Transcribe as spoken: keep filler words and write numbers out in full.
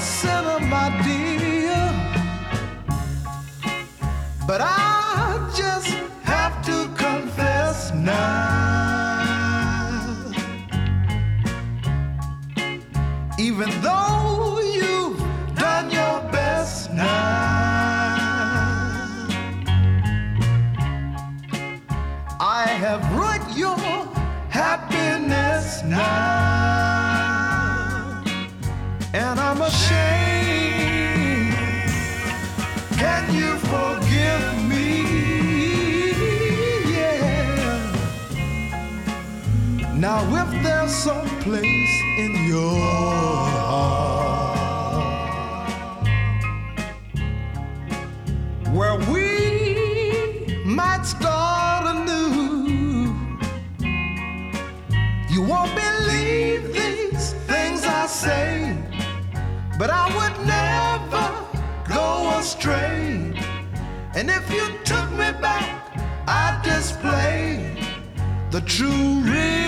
sinner, my dear, but I just have to confess now, even though you've done your best now, I have ruined your happiness now, and I'm ashamed. Can you forgive me? Yeah. Now if there's some place in your heart where we might start anew, you won't believe these things I say, but I would never go astray. And if you took me back, I'd display the true real